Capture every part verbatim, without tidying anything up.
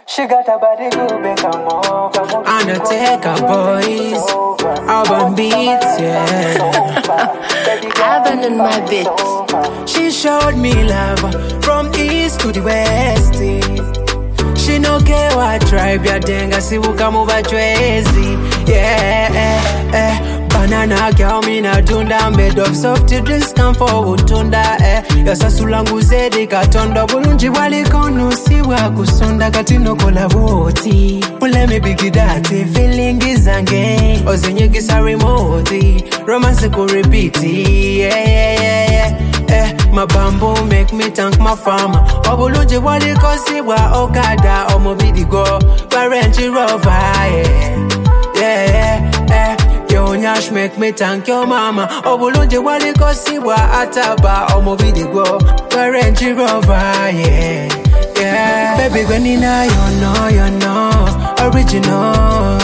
She got a body good, make her move. Undertaker boys, urban beats, yeah. Urban in my bit. She showed me love from east to the west. She no care what tribe ya denga, si wuka muba chwezi. Yeah, eh, eh. Banana girl, me na tunda. Made of soft drinks, come for utunda, eh. Yosa sulangu zedi katondo. Bulunji wali kono siwa kusonda katino kola boti. Ule me bigidati, feeling izange. Ozenye gisa remote. Romance ko repeat, yeah, yeah, yeah, yeah. Eh, my bamboo make me thank my farmer. Obulunji wali kosi wa okada. Omo bidigo, Range Rover, yeah, yeah, yeah. Yo nyash make me thank your mama. Obulunji wali kosi wa ataba. Omo bidigo, Range Rover, yeah, yeah. Baby when you know, you know, you know, original.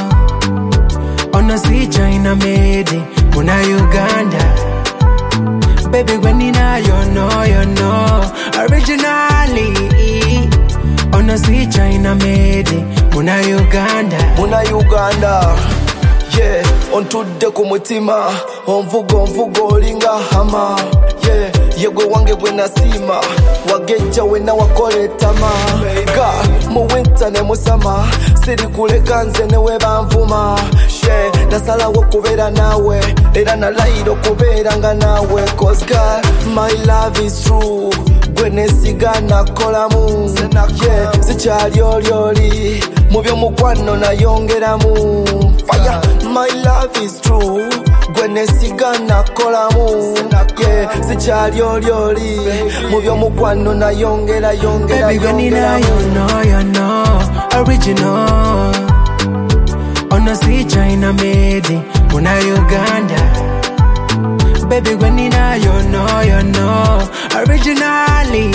Ono si China made, muna Uganda. Baby, when you know, you know, you know, originally. On a see China made, muna Uganda. Muna Uganda, yeah. On to the kumutima, on vugo, vugo, linga hama, yeah. Yego wange wena sima, wageja wena wakole tama. Ga, mu winter ne musama, siri kule kanze ne weba mvuma. Yeah, nasala wakubera nawe, era na laido kubera nga nawe. Cause God, my love is true. Gwene sigana kola mu, yeah. Sichali olioli, mubyo mukwano na yongera mu. Fire, my love is true. Gwene sigana kola mu, yeah. Sichali olioli, mubyo mukwano na yongera yongera. Baby when you know, you know, you know, original. Ono si China made, muna Uganda. Baby when you know, you know, you know, originally.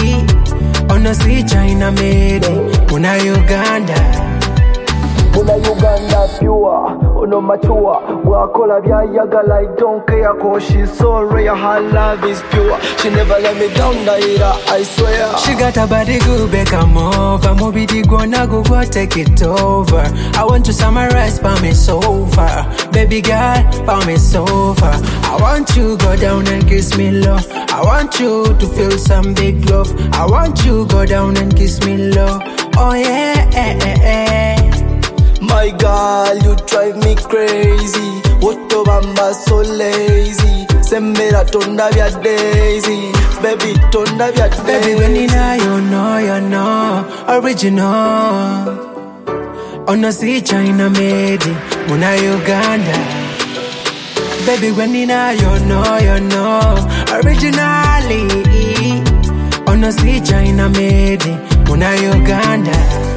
Ono si China made, muna Uganda. Muna Uganda pure, ono mature. Wakola bya yagala, I don't care cause she's so rare. Her love is pure, she never let me down, Naira, I swear. She got a body good, back come over. Moby di gonna go go take it over. I want to summarize by me so far. Baby girl, by me so far. I want you go down and kiss me love. I want you to feel some big love. I want you go down and kiss me love. Oh yeah, eh, eh, eh. My girl, you drive me crazy. Woto bamba so lazy. Sembera tonda vya daisy. Baby, tonda vya daisy. Baby, when you know, you know, you know, original. Ono si China made, muna Uganda. Baby, when you know, you know, you know, originally. Ono si China made, muna Uganda.